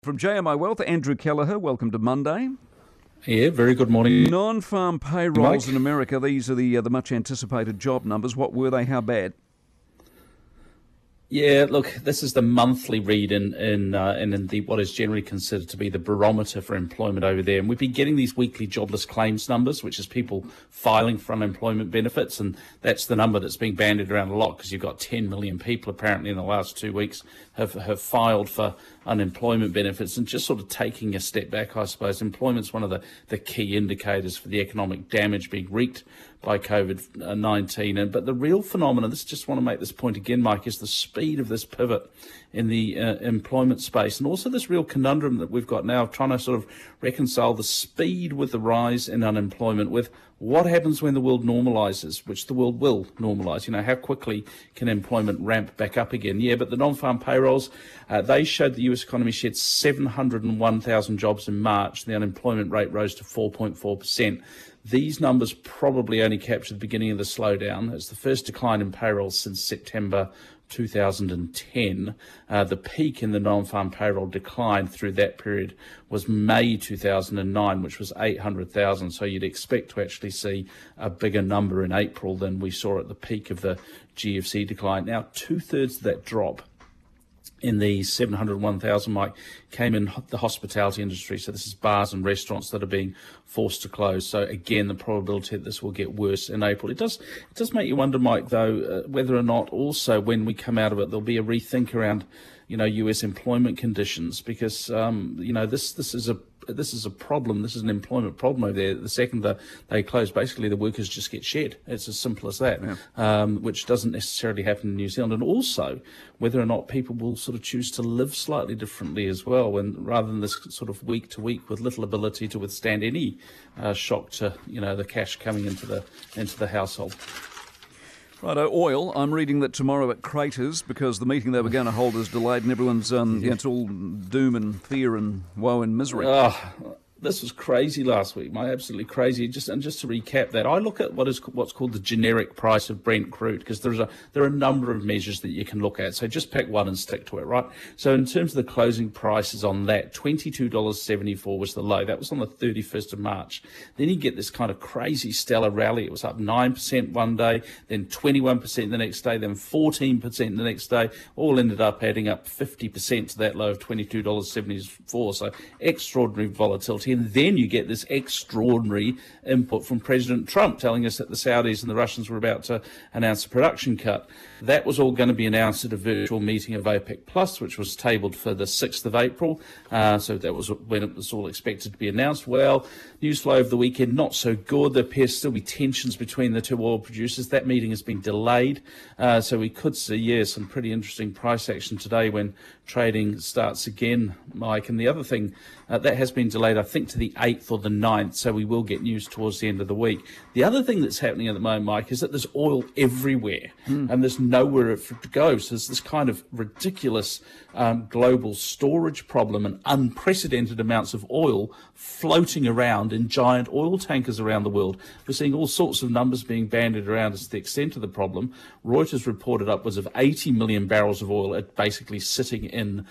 From JMI Wealth, Andrew Kelleher, welcome to Monday. Yeah, very good morning. Non-farm payrolls Mike. in America, these are the much anticipated job numbers. What were they? How bad? Yeah, look, this is the monthly read in what is generally considered to be the barometer for employment over there. And we've been getting these weekly jobless claims numbers, which is people filing for unemployment benefits. And that's the number that's being bandied around a lot because you've got 10 million people apparently in the last 2 weeks have filed for unemployment benefits. And just sort of taking a step back, I suppose, employment's one of the key indicators for the economic damage being wreaked by COVID-19. But the real phenomenon, just want to make this point again, Mike, is the speed of this pivot in the employment space, and also this real conundrum that we've got now of trying to sort of reconcile the speed with the rise in unemployment with what happens when the world normalises, which the world will normalise. You know, how quickly can employment ramp back up again? Yeah, but the non-farm payrolls, they showed the US economy shed 701,000 jobs in March. The unemployment rate rose to 4.4%. These numbers probably only capture the beginning of the slowdown. It's the first decline in payrolls since September 2010. The peak in the non-farm payroll decline through that period was May 2009, which was 800,000. So you'd expect to actually see a bigger number in April than we saw at the peak of the GFC decline. Now, two-thirds of that drop in the 701,000, Mike, came in the hospitality industry. So this is bars and restaurants that are being forced to close. So again, the probability that this will get worse in April. It does make you wonder, Mike, though, whether or not also when we come out of it, there'll be a rethink around, US employment conditions, because, this is a problem. This is an employment problem over there. The second that they close, basically the workers just get shed. It's as simple as that, which doesn't necessarily happen in New Zealand. And also whether or not people will sort of choose to live slightly differently as well, when rather than this sort of week to week with little ability to withstand any shock to the cash coming into the household. Righto, oil. I'm reading that tomorrow at Craters, because the meeting they were going to hold is delayed, and everyone's it's all doom and fear and woe and misery. This was crazy last week, Mate. Absolutely crazy. Just to recap that, I look at what's called the generic price of Brent crude, because there are a number of measures that you can look at. So just pick one and stick to it, right? So in terms of the closing prices on that, $22.74 was the low. That was on the 31st of March. Then you get this kind of crazy stellar rally. It was up 9% one day, then 21% the next day, then 14% the next day. All ended up adding up 50% to that low of $22.74. So extraordinary volatility. And then you get this extraordinary input from President Trump telling us that the Saudis and the Russians were about to announce a production cut. That was all going to be announced at a virtual meeting of OPEC Plus, which was tabled for the 6th of April. So that was when it was all expected to be announced. Well, news flow of the weekend, not so good. There appears still be tensions between the two oil producers. That meeting has been delayed. So we could see, some pretty interesting price action today when trading starts again, Mike. And the other thing, that has been delayed, I think, to the 8th or the 9th, so we will get news towards the end of the week. The other thing that's happening at the moment, Mike, is that there's oil everywhere, and there's nowhere for it to go. So there's this kind of ridiculous global storage problem and unprecedented amounts of oil floating around in giant oil tankers around the world. We're seeing all sorts of numbers being bandied around as to the extent of the problem. Reuters reported upwards of 80 million barrels of oil basically sitting in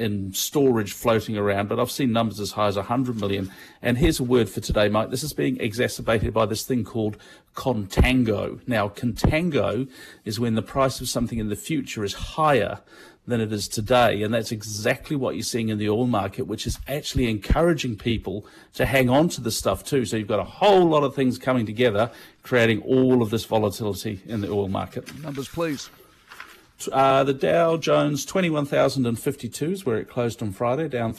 storage floating around, but I've seen numbers as high as 100 million. And here's a word for today, Mike. This is being exacerbated by this thing called contango. Now, contango is when the price of something in the future is higher than it is today, and that's exactly what you're seeing in the oil market, which is actually encouraging people to hang on to the stuff too. So you've got a whole lot of things coming together, creating all of this volatility in the oil market. Numbers, please. The Dow Jones 21,052 is where it closed on Friday, down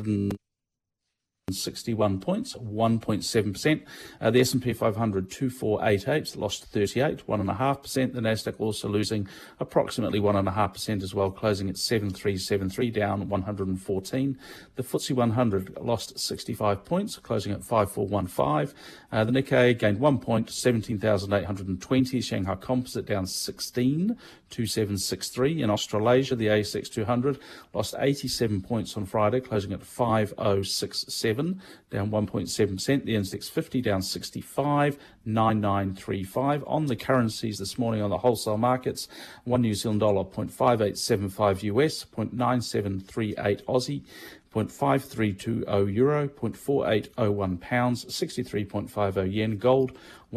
361 points, 1.7%. The S&P 500 2488 lost 38, 1.5%. The Nasdaq also losing approximately 1.5% as well, closing at 7373, down 114. The FTSE 100 lost 65 points, closing at 5415. The Nikkei gained 1 point, 17,820. Shanghai Composite down 16, 2763. In Australasia, the ASX 200 lost 87 points on Friday, closing at 5067, down 1.7%. The NZX 50 down 65, 9935. On the currencies this morning on the wholesale markets, one New Zealand dollar 0.5875 US, 0.9738 Aussie, 0.5320 euro, 0.4801 pounds, 63.50 yen. Gold,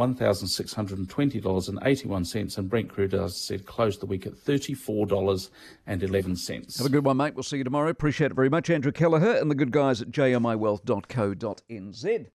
$1,620.81. And Brent crude, as I said, closed the week at $34.11. Have a good one, mate. We'll see you tomorrow. Appreciate it very much. Andrew Kelleher and the good guys at jmiwealth.co.nz.